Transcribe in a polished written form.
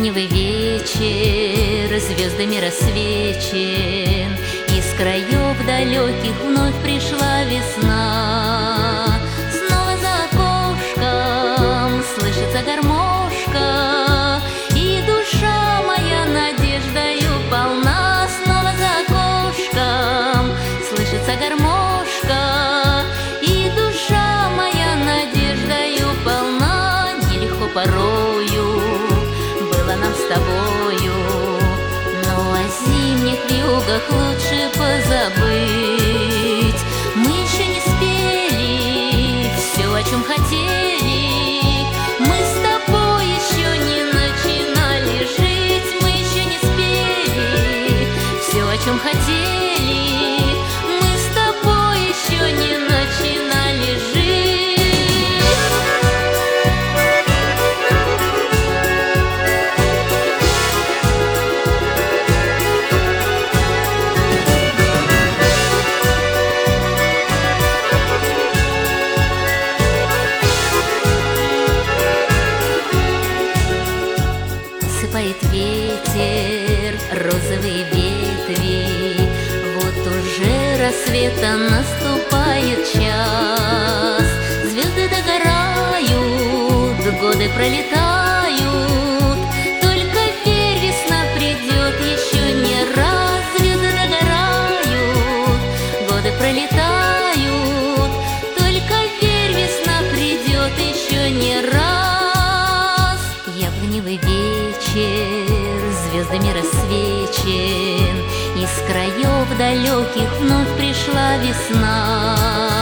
Яблоневый вечер звездами рассвечен, из краев далеких вновь пришла весна. Снова за окошком слышится гармошка, и душа моя надеждою полна. Снова за окошком слышится гармошка, и душа моя надеждою полна. Нелегко порою было нам с тобою, но о зимних вьюгах лучше позабыть. Мы еще не спели все, о чем хотели, мы с тобой еще не начинали жить. Мы еще не спели все, о чем хотели, мы с тобой еще не начинали жить. Осыпает ветер розовые ветви, вот уже рассвета наступает час. Звезды догорают, годы пролетают, только верь, весна придет еще не раз. Звезды догорают, годы пролетают, только верь, весна придет еще не раз. Яблоневый вечер звездами рассвечен, из краев далеких вновь пришла весна.